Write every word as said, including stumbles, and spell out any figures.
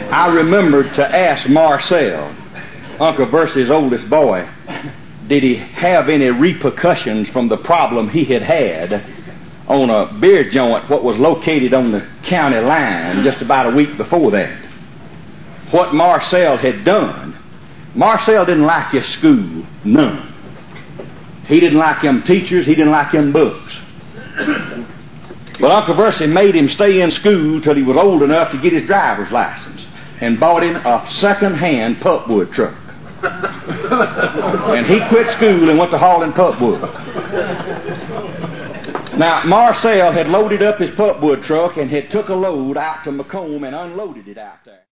I remembered to ask Marcel, Uncle Versy's oldest boy, did he have any repercussions from the problem he had had on a beer joint what was located on the county line just about a week before that. What Marcel had done, Marcel didn't like his school, none. He didn't like them teachers, he didn't like them books. But Uncle Versy made him stay in school till he was old enough to get his driver's license and bought him a second-hand pulpwood truck. And he quit school and went to hauling pulpwood. Now, Marcel had loaded up his pulpwood truck and had took a load out to Macomb and unloaded it out there.